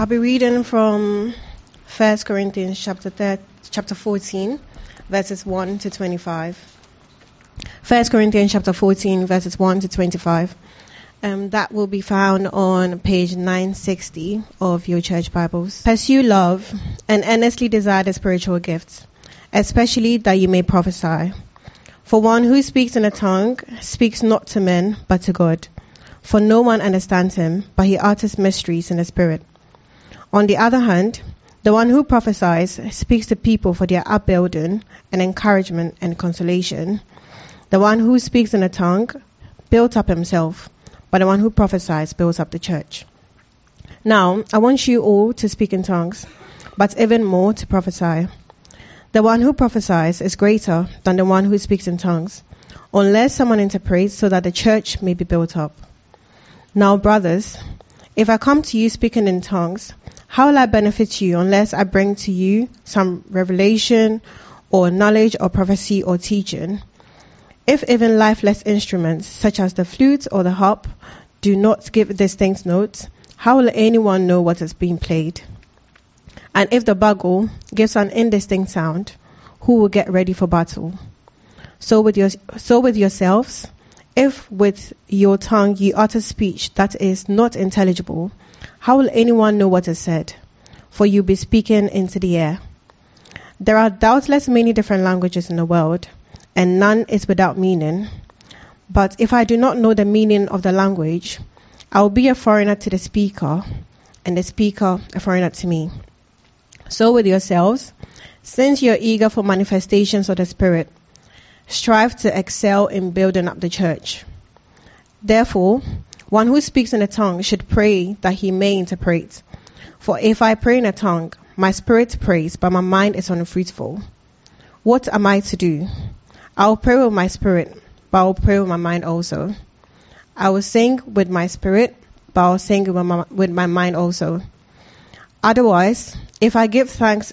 I'll be reading from 1 Corinthians chapter 14, verses 1 to 25. 1 Corinthians chapter 14, verses 1 to 25. That will be found on page 960 of your church Bibles. Pursue love and earnestly desire the spiritual gifts, especially that you may prophesy. For one who speaks in a tongue speaks not to men, but to God. For no one understands him, but he utters mysteries in the Spirit. On the other hand, the one who prophesies speaks to people for their upbuilding and encouragement and consolation. The one who speaks in a tongue builds up himself, but the one who prophesies builds up the church. Now, I want you all to speak in tongues, but even more to prophesy. The one who prophesies is greater than the one who speaks in tongues, unless someone interprets so that the church may be built up. Now, brothers, if I come to you speaking in tongues, how will I benefit you unless I bring to you some revelation or knowledge or prophecy or teaching? If even lifeless instruments, such as the flute or the harp, do not give distinct notes, how will anyone know what is being played? And if the bugle gives an indistinct sound, who will get ready for battle? So with yourselves, if with your tongue you utter speech that is not intelligible, how will anyone know what is said? For you be speaking into the air. There are doubtless many different languages in the world, and none is without meaning. But if I do not know the meaning of the language, I will be a foreigner to the speaker, and the speaker a foreigner to me. So with yourselves, since you are eager for manifestations of the Spirit, strive to excel in building up the church. Therefore, one who speaks in a tongue should pray that he may interpret. For if I pray in a tongue, my spirit prays, but my mind is unfruitful. What am I to do? I will pray with my spirit, but I will pray with my mind also. I will sing with my spirit, but I will sing with my mind also. Otherwise, if you give thanks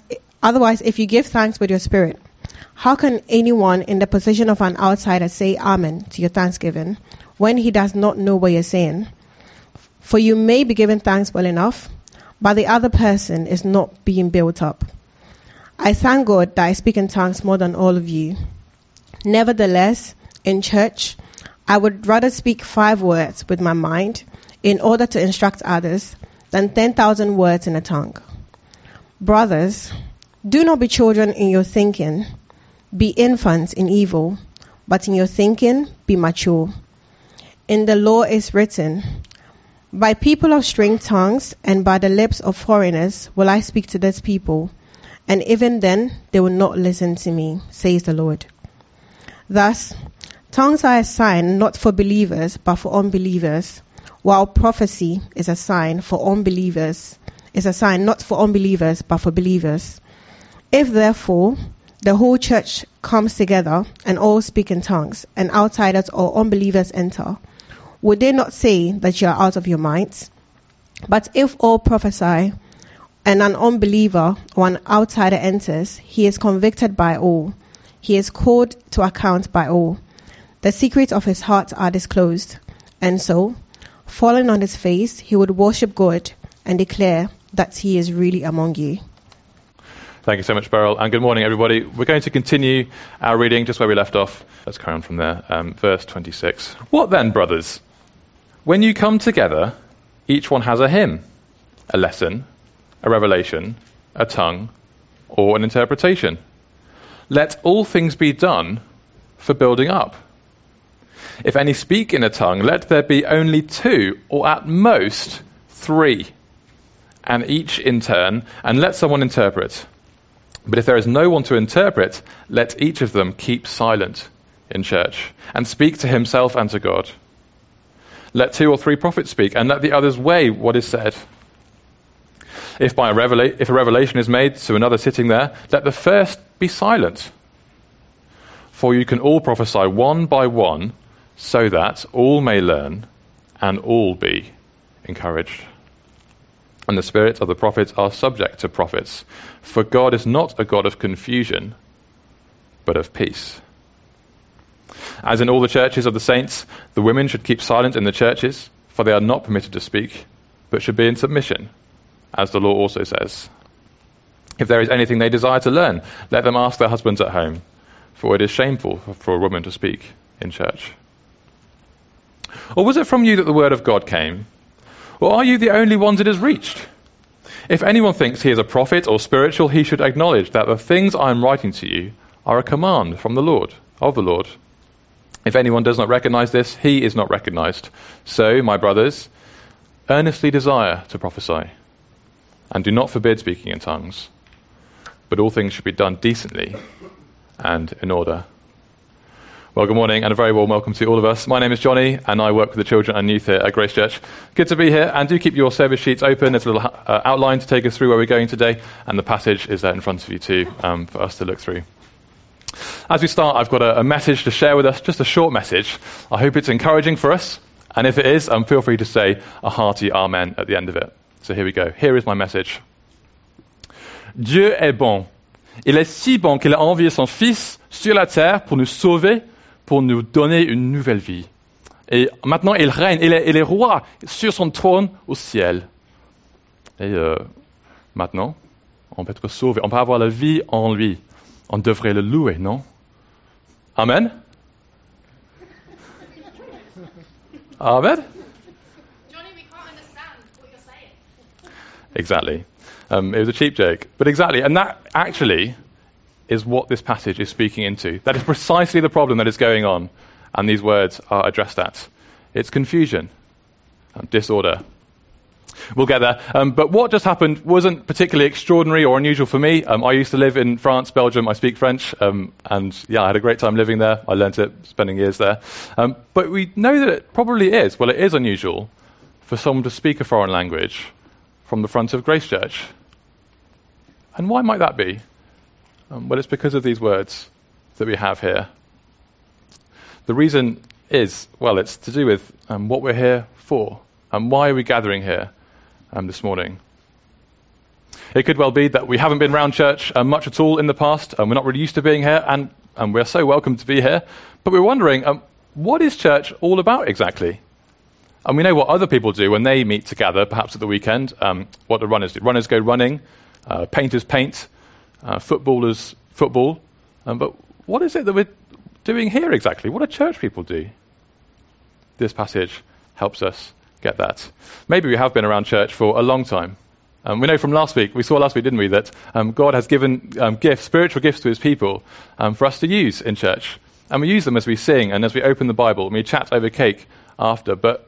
with your spirit, how can anyone in the position of an outsider say amen to your thanksgiving when he does not know what you're saying? For you may be giving thanks well enough, but the other person is not being built up. I thank God that I speak in tongues more than all of you. Nevertheless, in church, I would rather speak 5 words with my mind in order to instruct others than 10,000 words in a tongue. Brothers, do not be children in your thinking. Be infants in evil, but in your thinking be mature. In the law is written, by people of strange tongues and by the lips of foreigners will I speak to this people, and even then they will not listen to me, says the Lord. Thus, tongues are a sign not for believers but for unbelievers, while prophecy is a sign not for unbelievers but for believers. If therefore the whole church comes together and all speak in tongues, and outsiders or unbelievers enter, would they not say that you are out of your minds? But if all prophesy, and an unbeliever or an outsider enters, he is convicted by all. He is called to account by all. The secrets of his heart are disclosed, and so, falling on his face, he would worship God and declare that he is really among you. Thank you so much, Beryl, and good morning, everybody. We're going to continue our reading just where we left off. Let's carry on from there. Verse 26. What then, brothers? When you come together, each one has a hymn, a lesson, a revelation, a tongue, or an interpretation. Let all things be done for building up. If any speak in a tongue, let there be only 2, or at most 3, and each in turn, and let someone interpret. But if there is no one to interpret, let each of them keep silent in church, and speak to himself and to God. Let 2 or 3 prophets speak, and let the others weigh what is said. If a revelation is made to another sitting there, let the first be silent. For you can all prophesy one by one, so that all may learn and all be encouraged. And the spirits of the prophets are subject to prophets, for God is not a God of confusion, but of peace. As in all the churches of the saints, the women should keep silent in the churches, for they are not permitted to speak, but should be in submission. as the law also says. If there is anything they desire to learn, let them ask their husbands at home, for it is shameful for a woman to speak in church. Or was it from you that the word of God came? Or are you the only ones it has reached? If anyone thinks he is a prophet or spiritual, he should acknowledge that the things I am writing to you are a command from the Lord, of the Lord. If anyone does not recognize this, he is not recognized. So, my brothers, earnestly desire to prophesy, and do not forbid speaking in tongues. But all things should be done decently and in order. Well, good morning and a very warm welcome to all of us. My name is Johnny and I work with the children and youth here at Grace Church. Good to be here, and do keep your service sheets open. There's a little outline to take us through where we're going today, and the passage is there in front of you too for us to look through. As we start, I've got a message to share with us, just a short message. I hope it's encouraging for us, and if it is, feel free to say a hearty amen at the end of it. So here we go. Here is my message. Dieu est bon. Il est si bon qu'il a envoyé son Fils sur la terre pour nous sauver, pour nous donner une nouvelle vie. Et maintenant, il règne, il est roi sur son trône au ciel. Et maintenant, on peut être sauvé, on peut avoir la vie en lui. On devrait le louer, non? Amen? Amen? Johnny, we can't understand what you're saying. Exactly. It was a cheap joke. But exactly, and that actually is what this passage is speaking into. That is precisely the problem that is going on, and these words are addressed at. It's confusion, disorder. We'll get there. But what just happened wasn't particularly extraordinary or unusual for me. I used to live in France, Belgium. I speak French, and I had a great time living there. I learnt it, spending years there. But we know that it probably is. Well, it is unusual for someone to speak a foreign language from the front of Grace Church. And why might that be? Well, it's because of these words that we have here. The reason is, well, it's to do with what we're here for, and why are we gathering here this morning. It could well be that we haven't been around church much at all in the past, and we're not really used to being here, and we're so welcome to be here, but we're wondering, what is church all about exactly? And we know what other people do when they meet together, perhaps at the weekend, what do runners do. Runners go running, painters paint, footballers football. But what is it that we're doing here exactly? What do church people do? This passage helps us get that. Maybe we have been around church for a long time. We know from last week, didn't we, that God has given gifts, spiritual gifts to his people for us to use in church. And we use them as we sing and as we open the Bible and we chat over cake after. But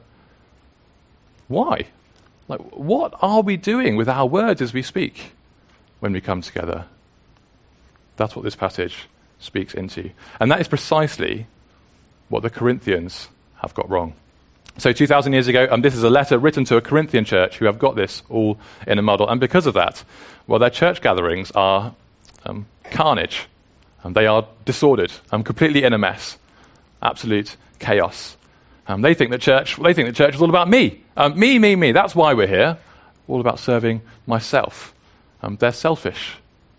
why? What are we doing with our words as we speak when we come together? That's what this passage speaks into. And that is precisely what the Corinthians have got wrong. So 2,000 years ago, this is a letter written to a Corinthian church who have got this all in a muddle. And because of that, well, their church gatherings are carnage. They are disordered, completely in a mess. Absolute chaos. They think that church is all about me. Me. That's why we're here. All about serving myself. They're selfish.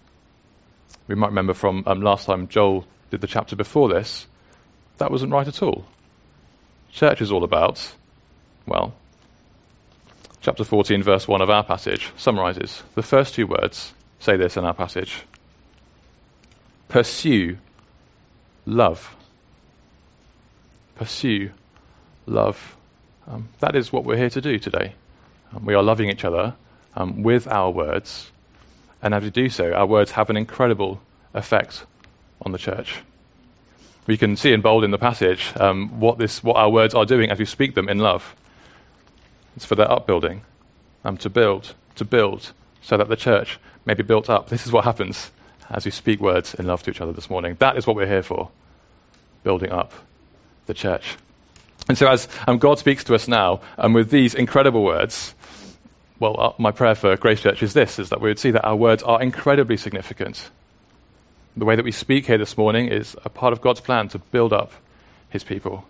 We might remember from last time Joel did the chapter before this, that wasn't right at all. Church is all about, well, chapter 14, verse 1 of our passage summarizes. The first two words say this in our passage. Pursue love. Pursue love. That is what we're here to do today. We are loving each other with our words. And as we do so, our words have an incredible effect on the church. We can see in bold in the passage what our words are doing as we speak them in love. It's for their upbuilding, to build, so that the church may be built up. This is what happens as we speak words in love to each other this morning. That is what we're here for, building up the church. And so as God speaks to us now, with these incredible words, well, my prayer for Grace Church is this, is that we would see that our words are incredibly significant. The way that we speak here this morning is a part of God's plan to build up his people.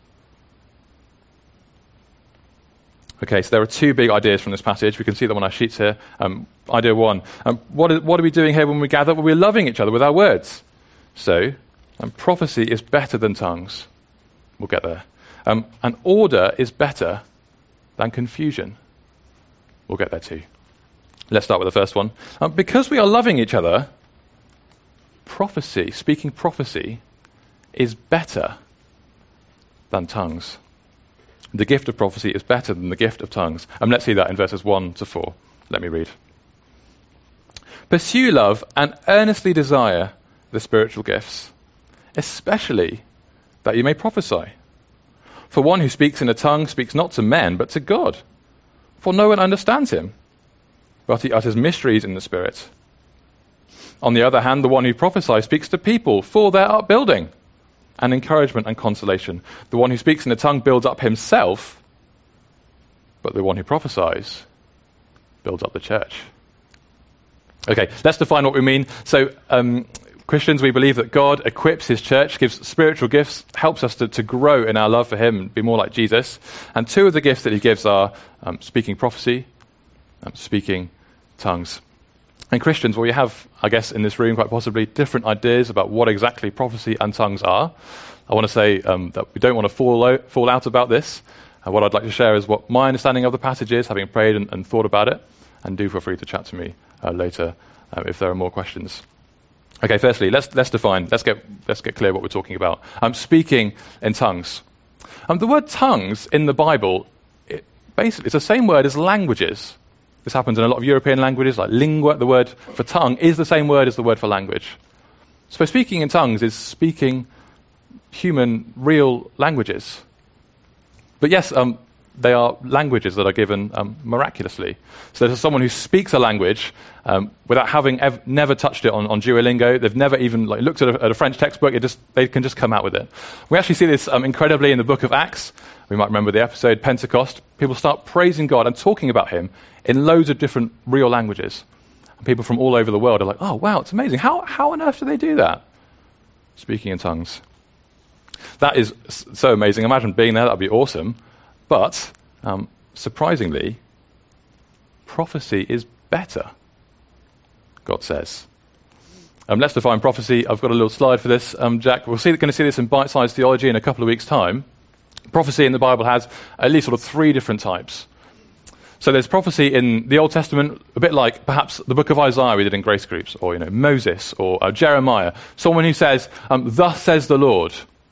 Okay, so there are two big ideas from this passage. We can see them on our sheets here. Idea one, what are we doing here when we gather? Well, we're loving each other with our words. So, prophecy is better than tongues. We'll get there. And order is better than confusion. We'll get there too. Let's start with the first one. Because we are loving each other, speaking prophecy, is better than tongues. The gift of prophecy is better than the gift of tongues. Let's see that in verses 1 to 4. Let me read. Pursue love and earnestly desire the spiritual gifts, especially that you may prophesy. For one who speaks in a tongue speaks not to men, but to God. For no one understands him, but he utters mysteries in the Spirit. On the other hand, the one who prophesies speaks to people for their upbuilding and encouragement and consolation. The one who speaks in a tongue builds up himself, but the one who prophesies builds up the church. Okay, let's define what we mean. So, Christians, we believe that God equips his church, gives spiritual gifts, helps us to grow in our love for him and be more like Jesus. And two of the gifts that he gives are speaking prophecy, speaking tongues. And Christians, well, we have, I guess, in this room quite possibly different ideas about what exactly prophecy and tongues are. I want to say that we don't want to fall out about this. What I'd like to share is what my understanding of the passage is, having prayed and thought about it. And do feel free to chat to me later if there are more questions. Okay, firstly, let's define, let's get clear what we're talking about. Speaking in tongues. The word tongues in the Bible, it's the same word as languages. This happens in a lot of European languages, like lingua. The word for tongue is the same word as the word for language. So speaking in tongues is speaking human, real languages. But yes, they are languages that are given miraculously. So there's someone who speaks a language without having never touched it on Duolingo. They've never even looked at a French textbook. They can just come out with it. We actually see this incredibly in the book of Acts. We might remember the episode Pentecost. People start praising God and talking about him in loads of different real languages. And people from all over the world are like, oh, wow, it's amazing. How on earth do they do that? Speaking in tongues. That is so amazing. Imagine being there. That would be awesome. But, surprisingly, prophecy is better, God says. Let's define prophecy. I've got a little slide for this, Jack. We're going to see this in bite-sized theology in a couple of weeks' time. Prophecy in the Bible has at least sort of three different types. So there's prophecy in the Old Testament, a bit like perhaps the book of Isaiah we did in grace groups, or Moses, or Jeremiah. Someone who says, thus says the Lord.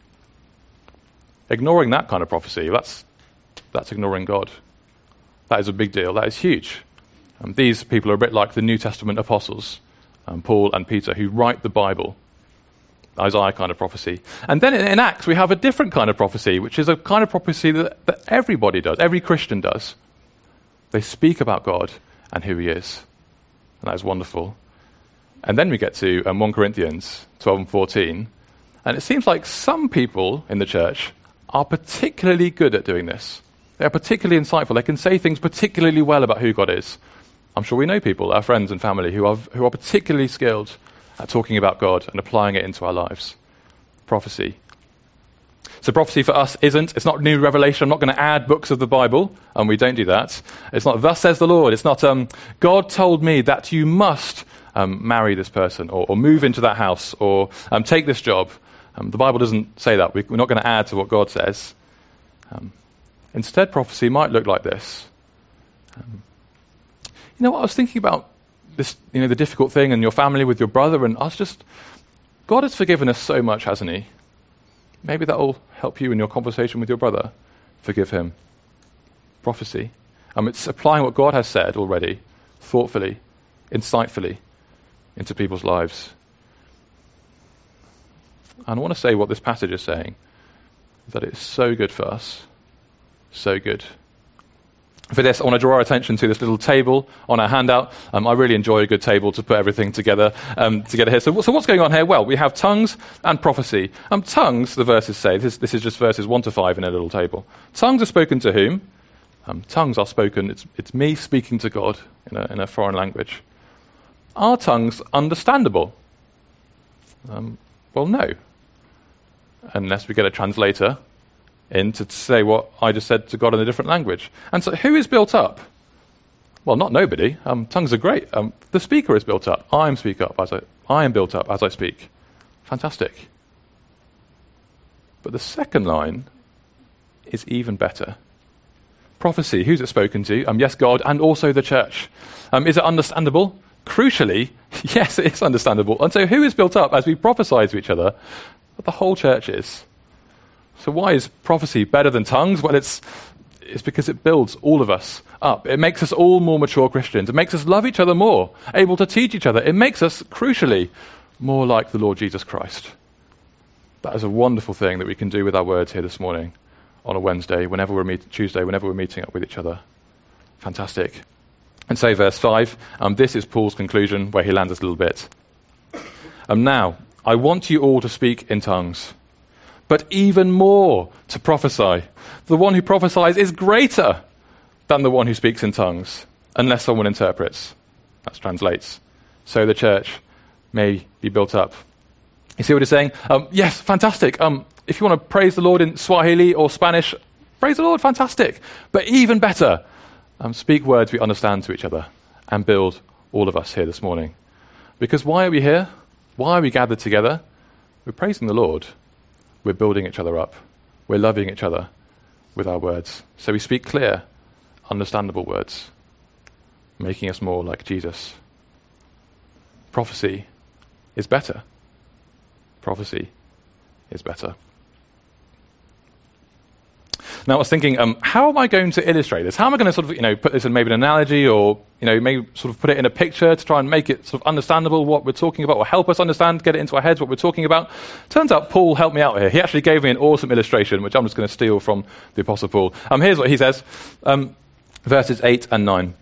Ignoring that kind of prophecy, that's ignoring God. That is a big deal. That is huge. These people are a bit like the New Testament apostles, Paul and Peter, who write the Bible. Isaiah kind of prophecy. And then in Acts, we have a different kind of prophecy, which is a kind of prophecy that everybody does, every Christian does. They speak about God and who he is. And that is wonderful. And then we get to 1 Corinthians 12 and 14. And it seems like some people in the church are particularly good at doing this. They are particularly insightful. They can say things particularly well about who God is. I'm sure we know people, our friends and family, who are particularly skilled at talking about God and applying it into our lives. Prophecy. So prophecy for us it's not new revelation. I'm not going to add books of the Bible, and we don't do that. It's not, thus says the Lord. It's not, God told me that you must marry this person, or move into that house, or take this job. The Bible doesn't say that. We're not going to add to what God says. Instead, prophecy might look like this. I was thinking about this, the difficult thing in your family with your brother, and God has forgiven us so much, hasn't he? Maybe that will help you in your conversation with your brother. Forgive him. Prophecy. It's applying what God has said already, thoughtfully, insightfully, into people's lives. And I want to say what this passage is saying, that it's so good for us. So good. For this, I want to draw our attention to this little table on our handout. I really enjoy a good table to put everything together here. So what's going on here? Well, we have tongues and prophecy. Tongues, the verses say, this is just verses 1 to 5 in a little table. Tongues are spoken to whom? Tongues are spoken, it's me speaking to God in a foreign language. Are tongues understandable? Well, no. Unless we get a translator in to say what I just said to God in a different language. And so who is built up? Well, not nobody. Tongues are great. The speaker is built up. I am built up as I speak. Fantastic. But the second line is even better. prophecy? Who's it spoken to? Yes, God, and also the church. Is it understandable? Crucially, yes, it is understandable. And so who is built up as we prophesy to each other? But the whole church is. So why is prophecy better than tongues? Well, it's because it builds all of us up. It makes us all more mature Christians. It makes us love each other more, able to teach each other. It makes us, crucially, more like the Lord Jesus Christ. That is a wonderful thing that we can do with our words here this morning on a Wednesday, Tuesday, whenever we're meeting up with each other. Fantastic. And so verse 5, this is Paul's conclusion where he lands us a little bit. Now, I want you all to speak in tongues, but even more to prophesy. The one who prophesies is greater than the one who speaks in tongues, unless someone interprets. That translates. So the church may be built up. You see what he's saying? Yes, fantastic. If you want to praise the Lord in Swahili or Spanish, praise the Lord, fantastic. But even better, speak words we understand to each other and build all of us here this morning. Because why are we here? Why are we gathered together? We're praising the Lord. We're building each other up. We're loving each other with our words. So we speak clear, understandable words, making us more like Jesus. Prophecy is better. Prophecy is better. Now I was thinking, how am I going to illustrate this? How am I going to sort of, put this in maybe an analogy or, maybe sort of put it in a picture to try and make it sort of understandable what we're talking about or help us understand, get it into our heads what we're talking about? Turns out Paul helped me out here. He actually gave me an awesome illustration, which I'm just going to steal from the Apostle Paul. Here's what he says, verses 8 and 9.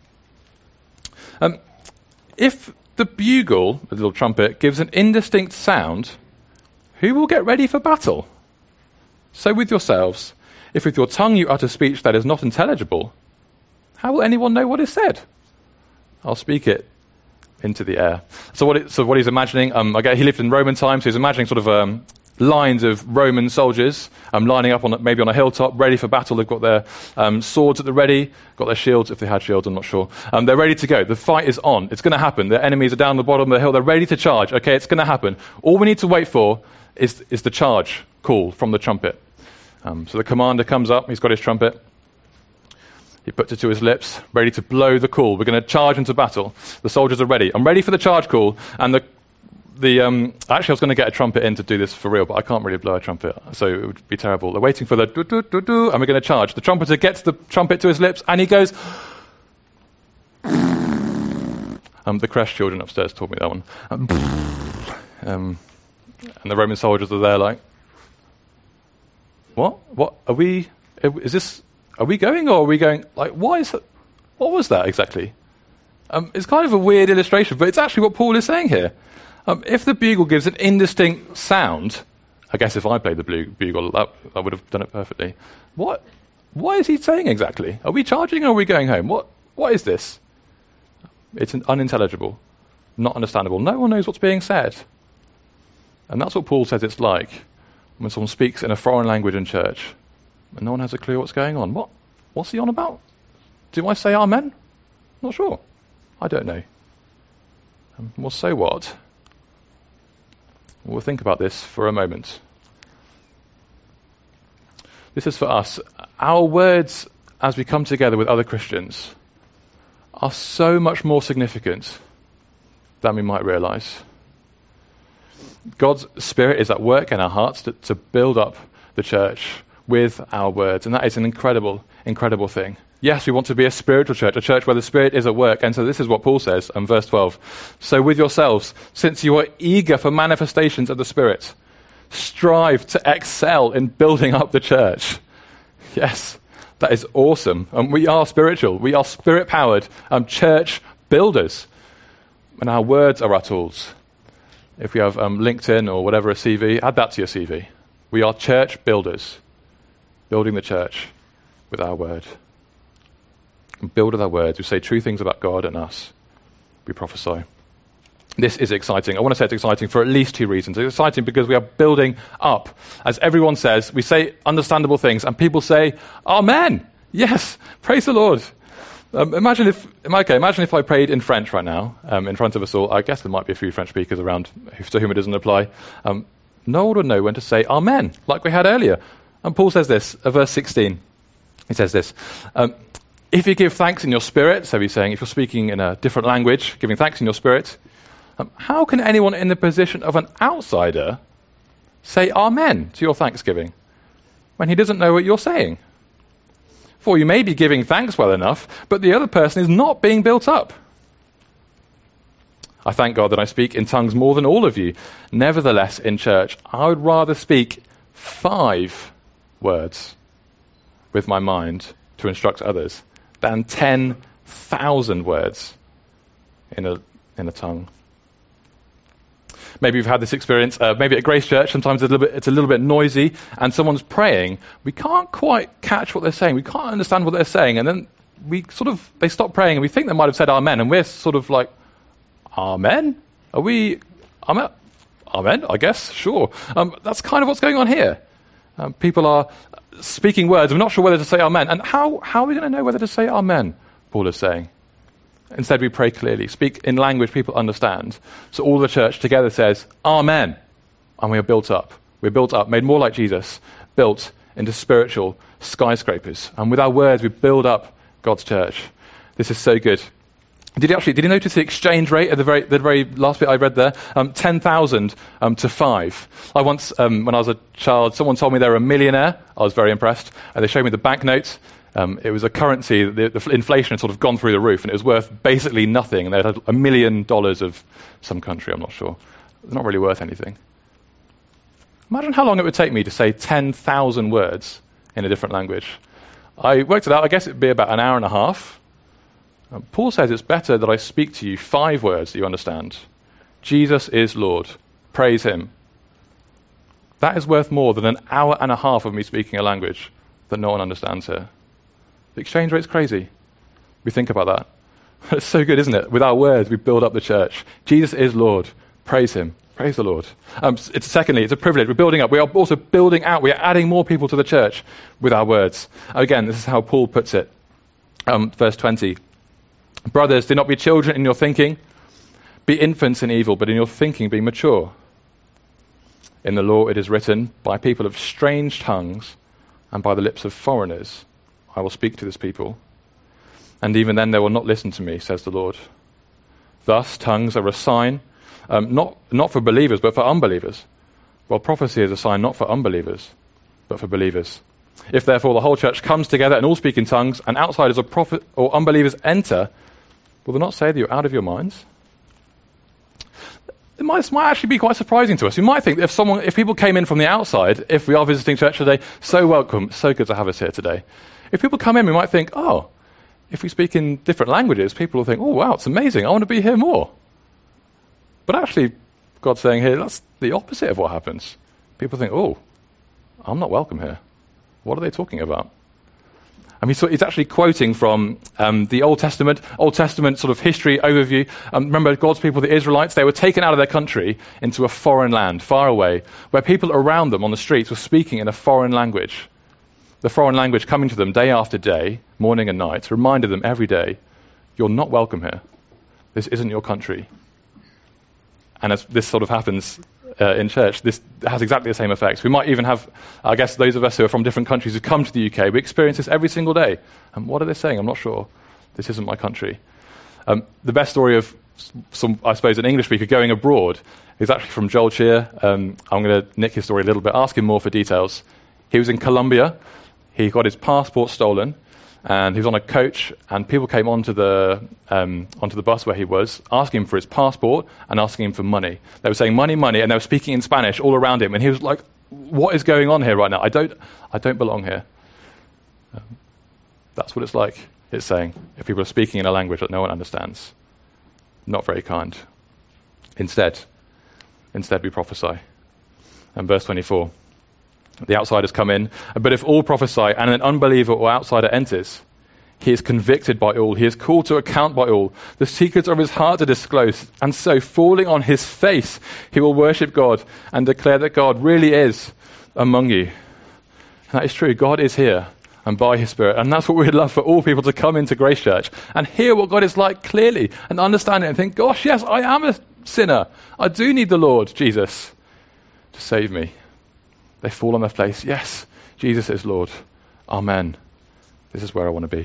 If the bugle, the little trumpet, gives an indistinct sound, who will get ready for battle? So with yourselves, if with your tongue you utter speech that is not intelligible, how will anyone know what is said? I'll speak it into the air. So what he's imagining, he lived in Roman times, so he's imagining sort of lines of Roman soldiers lining up maybe on a hilltop, ready for battle. They've got their swords at the ready, got their shields, if they had shields, I'm not sure. They're ready to go. The fight is on. It's going to happen. Their enemies are down the bottom of the hill. They're ready to charge. Okay, it's going to happen. All we need to wait for is the charge call from the trumpet. So the commander comes up, he's got his trumpet, he puts it to his lips, ready to blow the call. We're going to charge into battle. The soldiers are ready. I'm ready for the charge call, and actually I was going to get a trumpet in to do this for real, but I can't really blow a trumpet, so it would be terrible. They're waiting for the do-do-do-do, and we're going to charge. The trumpeter gets the trumpet to his lips, and he goes... the Crash children upstairs taught me that one. And the Roman soldiers are there like... What? Are we going or are we going, like, what was that exactly? It's kind of a weird illustration, but it's actually what Paul is saying here. If the bugle gives an indistinct sound, I guess if I played the bugle, I would have done it perfectly. What is he saying exactly? Are we charging or are we going home? What is this? It's unintelligible, not understandable. No one knows what's being said. And that's what Paul says it's like when someone speaks in a foreign language in church and no one has a clue what's going on. What's he on about? Do I say amen? Not sure. I don't know. Well, so what? We'll think about this for a moment. This is for us. Our words as we come together with other Christians are so much more significant than we might realize. God's Spirit is at work in our hearts to build up the church with our words, and that is an incredible, incredible thing. Yes, we want to be a spiritual church, a church where the Spirit is at work, and so this is what Paul says in verse 12. So with yourselves, since you are eager for manifestations of the Spirit, strive to excel in building up the church. Yes, that is awesome. We are spiritual. We are Spirit-powered church builders, and our words are our tools. If you have LinkedIn or whatever, a CV, add that to your CV. We are church builders, building the church with our word. And build with our words. We say true things about God and us. We prophesy. This is exciting. I want to say it's exciting for at least two reasons. It's exciting because we are building up. As everyone says, we say understandable things, and people say, Amen. Yes, praise the Lord. Imagine if I prayed in French right now, in front of us all. I guess there might be a few French speakers around to whom it doesn't apply. No one would know when to say Amen, like we had earlier. And Paul says this, verse 16. He says this, if you give thanks in your spirit, so he's saying if you're speaking in a different language, giving thanks in your spirit, how can anyone in the position of an outsider say amen to your thanksgiving when he doesn't know what you're saying? For you may be giving thanks well enough, but the other person is not being built up. I thank God that I speak in tongues more than all of you. Nevertheless, in church, I would rather speak 5 words with my mind to instruct others than 10,000 words in a tongue. Maybe you've had this experience, maybe at Grace Church, sometimes it's a little bit noisy, and someone's praying. We can't quite catch what they're saying. We can't understand what they're saying, and then they stop praying, and we think they might have said amen, and we're sort of like, amen? Are we, amen? Amen, I guess, sure. That's kind of what's going on here. People are speaking words. We're not sure whether to say amen. And how are we going to know whether to say amen, Paul is saying? Instead, we pray clearly, speak in language people understand. So all the church together says, amen. And we are built up. We're built up, made more like Jesus, built into spiritual skyscrapers. And with our words, we build up God's church. This is so good. Did you notice the exchange rate at the very last bit I read there? 10,000 to 5. I once, when I was a child, someone told me they were a millionaire. I was very impressed. And they showed me the banknotes. It was a currency, the inflation had sort of gone through the roof, and it was worth basically nothing. And they had $1 million of some country, I'm not sure. It's not really worth anything. Imagine how long it would take me to say 10,000 words in a different language. I worked it out. I guess it would be about an hour and a half. Paul says it's better that I speak to you 5 words that you understand. Jesus is Lord. Praise him. That is worth more than an hour and a half of me speaking a language that no one understands here. The exchange rate's crazy. We think about that. It's so good, isn't it? With our words, we build up the church. Jesus is Lord. Praise him. Praise the Lord. Secondly, it's a privilege. We're building up. We are also building out. We are adding more people to the church with our words. Again, this is how Paul puts it. Verse 20. Brothers, do not be children in your thinking. Be infants in evil, but in your thinking be mature. In the law it is written, by people of strange tongues and by the lips of foreigners I will speak to this people. And even then they will not listen to me, says the Lord. Thus tongues are a sign, not for believers, but for unbelievers. Well, prophecy is a sign not for unbelievers, but for believers. If therefore the whole church comes together and all speak in tongues, and outsiders or unbelievers enter, will they not say that you're out of your minds? This might actually be quite surprising to us. We might think that if people came in from the outside, if we are visiting church today, so welcome, so good to have us here today. If people come in, we might think, if we speak in different languages, people will think, oh wow, it's amazing, I want to be here more. But actually, God's saying here, that's the opposite of what happens. People think, oh, I'm not welcome here. What are they talking about? I mean, so he's actually quoting from the Old Testament sort of history overview. Remember, God's people, the Israelites, they were taken out of their country into a foreign land, far away, where people around them on the streets were speaking in a foreign language. The foreign language coming to them day after day, morning and night, reminded them every day, you're not welcome here. This isn't your country. And as this sort of happens in church, this has exactly the same effects. We might even have, I guess, those of us who are from different countries who come to the UK, we experience this every single day. And what are they saying? I'm not sure. This isn't my country. The best story of some, I suppose, an English speaker going abroad is actually from Joel Cheer. I'm going to nick his story a little bit, ask him more for details. He was in Colombia. He got his passport stolen, and he was on a coach, and people came onto the bus where he was, asking him for his passport and asking him for money. They were saying money, money, and they were speaking in Spanish all around him, and he was like, what is going on here right now? I don't belong here. That's what it's like, it's saying, if people are speaking in a language that no one understands. Not very kind. Instead we prophesy. And verse 24. The outsiders come in, but if all prophesy and an unbeliever or outsider enters, he is convicted by all, he is called to account by all. The secrets of his heart are disclosed, and so falling on his face, he will worship God and declare that God really is among you. And that is true, God is here and by his Spirit, and that's what we'd love for all people to come into Grace Church and hear what God is like clearly and understand it and think, gosh, yes, I am a sinner. I do need the Lord Jesus to save me. They fall on their face. Yes, Jesus is Lord. Amen. This is where I want to be.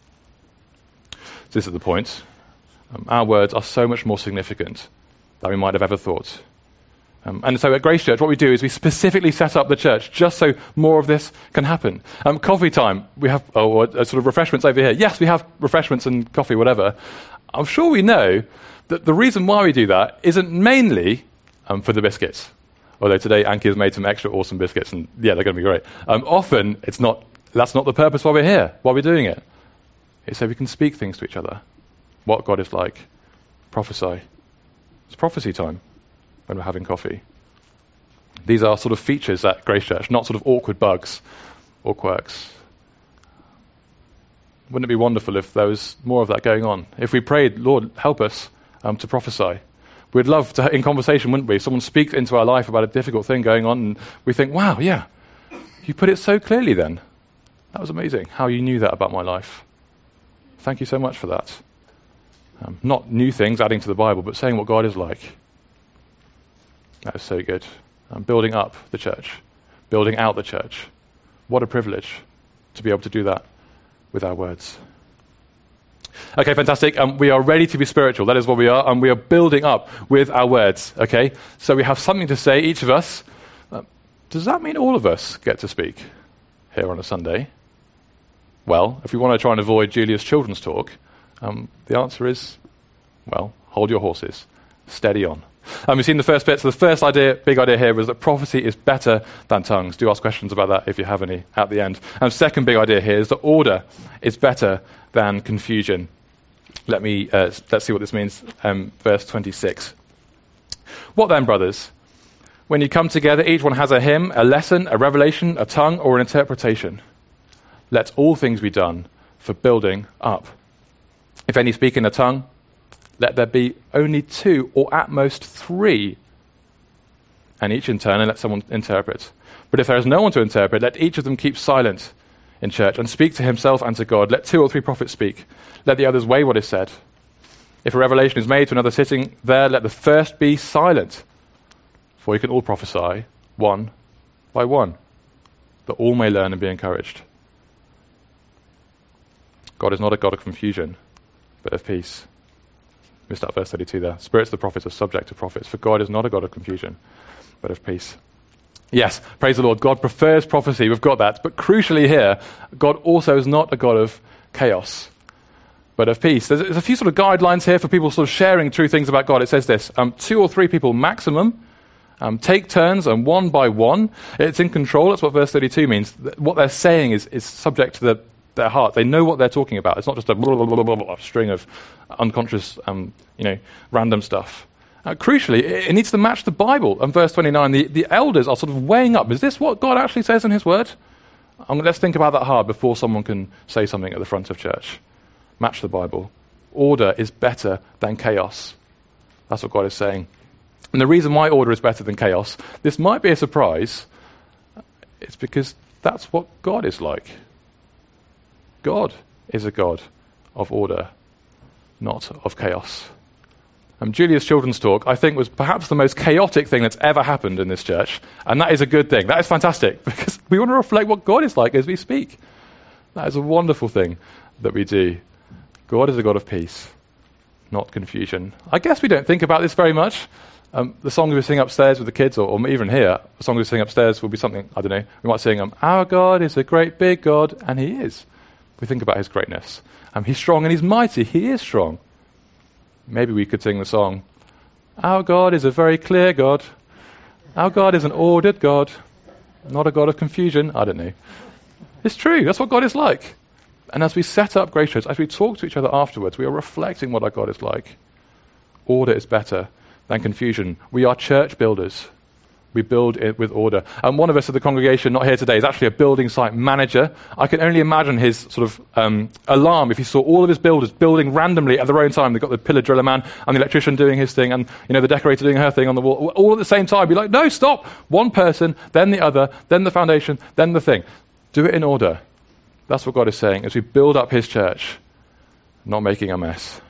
This is the point. Our words are so much more significant than we might have ever thought. And so at Grace Church, what we do is we specifically set up the church just so more of this can happen. Coffee time, we have sort of refreshments over here. Yes, we have refreshments and coffee, whatever. I'm sure we know that the reason why we do that isn't mainly for the biscuits. Although today Anki has made some extra awesome biscuits, and yeah, they're going to be great. Often that's not the purpose why we're here, why we're doing it. It's so we can speak things to each other. What God is like. Prophesy. It's prophecy time when we're having coffee. These are sort of features at Grace Church, not sort of awkward bugs or quirks. Wouldn't it be wonderful if there was more of that going on? If we prayed, Lord, help us to prophesy. We'd love to, in conversation, wouldn't we? Someone speaks into our life about a difficult thing going on, and we think, wow, yeah, you put it so clearly then. That was amazing, how you knew that about my life. Thank you so much for that. Not new things adding to the Bible, but saying what God is like. That is so good. Building up the church, building out the church. What a privilege to be able to do that with our words. Okay, fantastic. We are ready to be spiritual. That is what we are. And we are building up with our words. Okay, so we have something to say, each of us. Does that mean all of us get to speak here on a Sunday? Well, if we want to try and avoid Julia's children's talk, the answer is, well, hold your horses. Steady on. We've seen the first bit. So the first big idea here was that prophecy is better than tongues. Do ask questions about that if you have any at the end. And second big idea here is that order is better than confusion. Let's see what this means. Verse 26. What then, brothers? When you come together, each one has a hymn, a lesson, a revelation, a tongue, or an interpretation. Let all things be done for building up. If any speak in a tongue, let there be only 2 or at most 3, and each in turn, and let someone interpret. But if there is no one to interpret, let each of them keep silent in church and speak to himself and to God. Let 2 or 3 prophets speak. Let the others weigh what is said. If a revelation is made to another sitting there, let the first be silent. For you can all prophesy, one by one, that all may learn and be encouraged. God is not a God of confusion, but of peace. Missed out verse 32 there. Spirits of the prophets are subject to prophets, for God is not a God of confusion, but of peace. Yes, praise the Lord. God prefers prophecy. We've got that. But crucially here, God also is not a God of chaos, but of peace. There's a few sort of guidelines here for people sort of sharing true things about God. It says this, 2 or 3 people maximum, take turns and one by one. It's in control. That's what verse 32 means. What they're saying is subject to their heart. They know what they're talking about. It's not just a blah, blah, blah, blah, blah, string of unconscious, random stuff. Crucially, it needs to match the Bible. And verse 29, the elders are sort of weighing up. Is this what God actually says in his word? Let's think about that hard before someone can say something at the front of church. Match the Bible. Order is better than chaos. That's what God is saying. And the reason why order is better than chaos, this might be a surprise, it's because that's what God is like. God is a God of order, not of chaos. Julia's children's talk, I think, was perhaps the most chaotic thing that's ever happened in this church, and that is a good thing. That is fantastic, because we want to reflect what God is like as we speak. That is a wonderful thing that we do. God is a God of peace, not confusion. I guess we don't think about this very much. The songs we sing upstairs with the kids, or even here, the songs we sing upstairs will be something, I don't know, we might sing, our God is a great big God, and he is. We think about his greatness. He's strong and he's mighty. He is strong. Maybe we could sing the song, our God is a very clear God. Our God is an ordered God, not a God of confusion. I don't know. It's true. That's what God is like. And as we set up Grace Church, as we talk to each other afterwards, we are reflecting what our God is like. Order is better than confusion. We are church builders. We build it with order. And one of us at the congregation, not here today, is actually a building site manager. I can only imagine his sort of alarm if he saw all of his builders building randomly at their own time. They've got the pillar driller man and the electrician doing his thing and the decorator doing her thing on the wall, all at the same time. Be like, no, stop. One person, then the other, then the foundation, then the thing. Do it in order. That's what God is saying as we build up his church, not making a mess.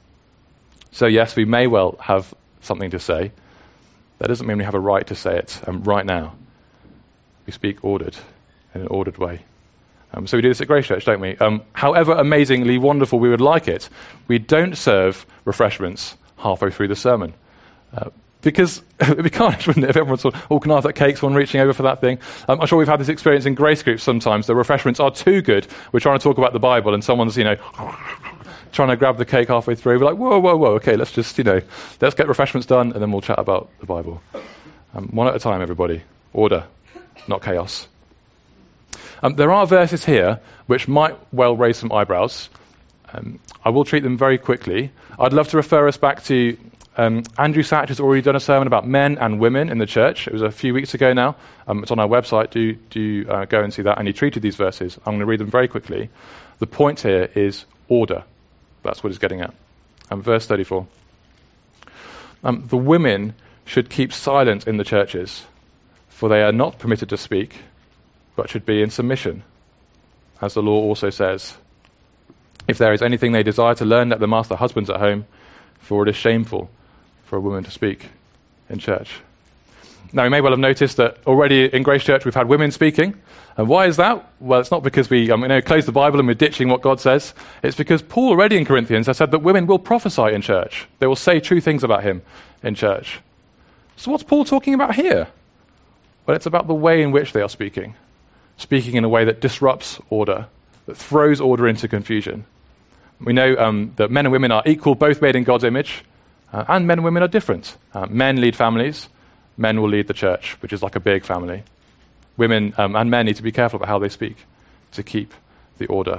So yes, we may well have something to say. That doesn't mean we have a right to say it right now. We speak ordered, in an ordered way. So we do this at Grace Church, don't we? However amazingly wonderful we would like it, we don't serve refreshments halfway through the sermon. Because it'd be carnage, wouldn't it, if everyone sort of, can I have that cake, someone reaching over for that thing? I'm sure we've had this experience in grace groups sometimes. The refreshments are too good. We're trying to talk about the Bible and someone's, trying to grab the cake halfway through. We're like, whoa, okay, let's just, let's get refreshments done and then we'll chat about the Bible. One at a time, everybody. Order, not chaos. There are verses here which might well raise some eyebrows. I will treat them very quickly. I'd love to refer us back to Andrew Satch has already done a sermon about men and women in the church. It was a few weeks ago now. It's on our website. Do go and see that. And he treated these verses. I'm going to read them very quickly. The point here is order. That's what he's getting at. Verse 34. The women should keep silent in the churches, for they are not permitted to speak, but should be in submission, as the law also says. If there is anything they desire to learn, let them ask their husbands at home, for it is shameful for a woman to speak in church. Now, you may well have noticed that already in Grace Church we've had women speaking. And why is that? Well, it's not because we close the Bible and we're ditching what God says. It's because Paul already in Corinthians has said that women will prophesy in church. They will say true things about him in church. So what's Paul talking about here? Well, it's about the way in which they are speaking. Speaking in a way that disrupts order, that throws order into confusion. We know that men and women are equal, both made in God's image, and men and women are different. Men lead families, men will lead the church, which is like a big family. Women and men need to be careful about how they speak to keep the order.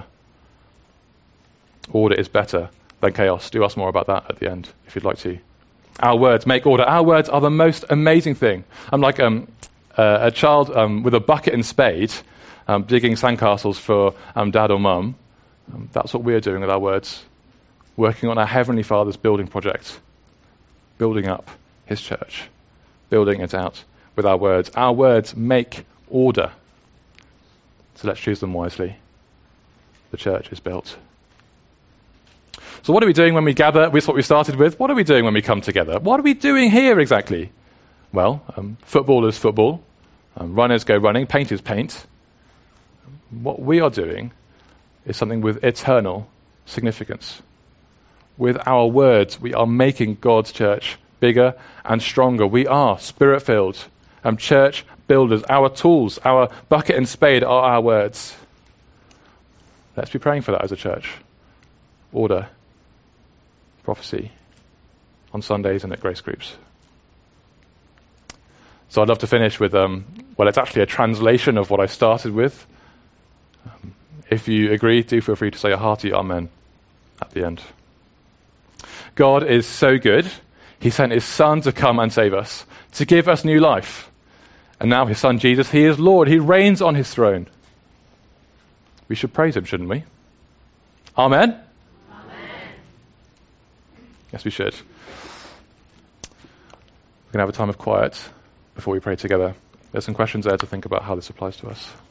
Order is better than chaos. Do ask more about that at the end, if you'd like to. Our words make order. Our words are the most amazing thing. I'm like a child with a bucket and spade digging sandcastles for dad or mum. That's what we're doing with our words. Working on our Heavenly Father's building project. Building up his church. Building it out with our words. Our words make order. So let's choose them wisely. The church is built. So what are we doing when we gather? That's what we started with. What are we doing when we come together? What are we doing here exactly? Well, football is football. Runners go running. Paint is paint. What we are doing is something with eternal significance. With our words, we are making God's church bigger and stronger. We are spirit-filled church builders. Our tools, our bucket and spade are our words. Let's be praying for that as a church. Order, prophecy, on Sundays and at grace groups. So I'd love to finish with, it's actually a translation of what I started with. If you agree, do feel free to say a hearty amen at the end. God is so good. He sent his Son to come and save us, to give us new life. And now his Son Jesus, he is Lord. He reigns on his throne. We should praise him, shouldn't we? Amen? Amen. Yes, we should. We're going to have a time of quiet before we pray together. There's some questions there to think about how this applies to us.